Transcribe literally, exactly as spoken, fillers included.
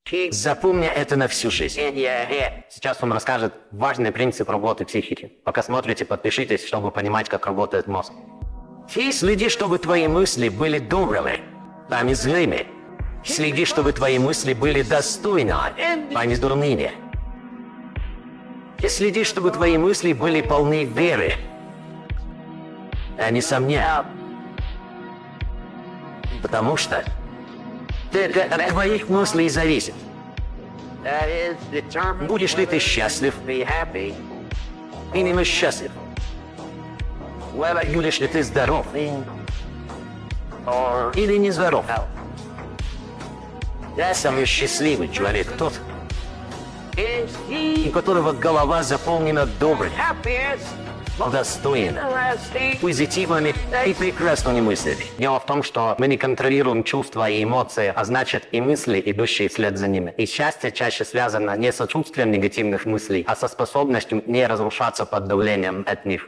Запомни это на всю жизнь. Сейчас вам расскажет важный принцип работы психики. Пока смотрите, подпишитесь, чтобы понимать, как работает мозг. Следи, чтобы твои мысли были добрыми, а не злыми. Следи, чтобы твои мысли были достойны, а не дурными. И следи, чтобы твои мысли были полны веры, а не сомнений. Потому что только от твоих мыслей зависит, будешь ли ты счастлив или несчастлив. Будешь ли ты здоров или не здоров. Самый счастливый человек тот, у которого голова заполнена добрым, достойным, позитивными и прекрасными мыслями. Дело в том, что мы не контролируем чувства и эмоции, а значит и мысли, идущие вслед за ними. И счастье чаще связано не с отсутствием негативных мыслей, а со способностью не разрушаться под давлением от них.